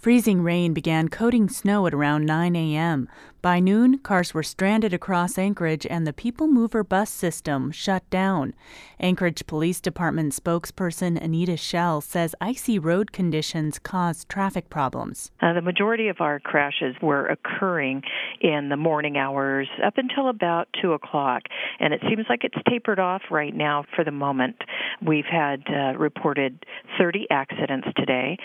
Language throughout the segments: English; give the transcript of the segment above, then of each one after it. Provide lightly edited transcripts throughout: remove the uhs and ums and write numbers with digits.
Freezing rain began coating snow at around 9 a.m. By noon, cars were stranded across Anchorage and the People Mover bus system shut down. Anchorage Police Department spokesperson Anita Schell says icy road conditions caused traffic problems. The majority of our crashes were occurring in the morning hours up until about 2 o'clock, and it seems like it's tapered off right now for the moment. We've had reported 30 accidents today,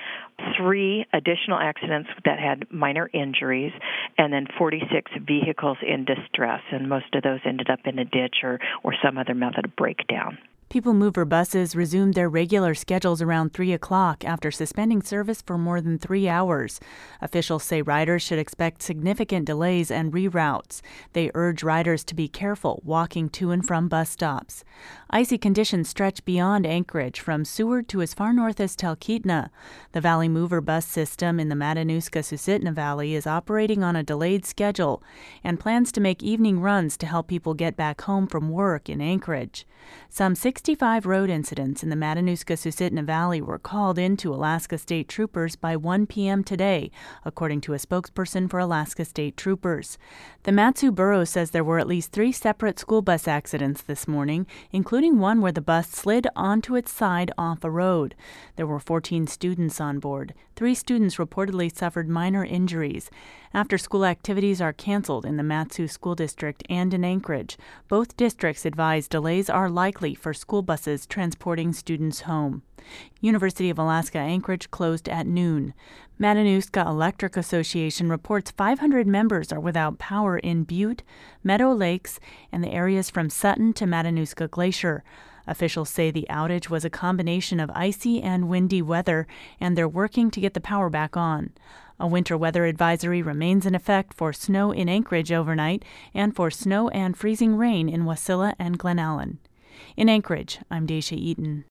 3 additional accidents that had minor injuries, and then 46 vehicles in distress, and most of those ended up in a ditch or some other method of breakdown. People Mover buses resumed their regular schedules around 3 o'clock after suspending service for more than 3 hours. Officials say riders should expect significant delays and reroutes. They urge riders to be careful walking to and from bus stops. Icy conditions stretch beyond Anchorage, from Seward to as far north as Talkeetna. The Valley Mover bus system in the Matanuska-Susitna Valley is operating on a delayed schedule and plans to make evening runs to help people get back home from work in Anchorage. Some 65 road incidents in the Matanuska-Susitna Valley were called in to Alaska State Troopers by 1 p.m. today, according to a spokesperson for Alaska State Troopers. The Mat-Su Borough says there were at least 3 separate school bus accidents this morning, including one where the bus slid onto its side off a road. There were 14 students on board. 3 students reportedly suffered minor injuries. After-school activities are canceled in the Mat-Su School District and in Anchorage. Both districts advise delays are likely for school buses transporting students home. University of Alaska Anchorage closed at noon. Matanuska Electric Association reports 500 members are without power in Butte, Meadow Lakes, and the areas from Sutton to Matanuska Glacier. Officials say the outage was a combination of icy and windy weather, and they're working to get the power back on. A winter weather advisory remains in effect for snow in Anchorage overnight and for snow and freezing rain in Wasilla and Glen Allen. In Anchorage, I'm Daisha Eaton.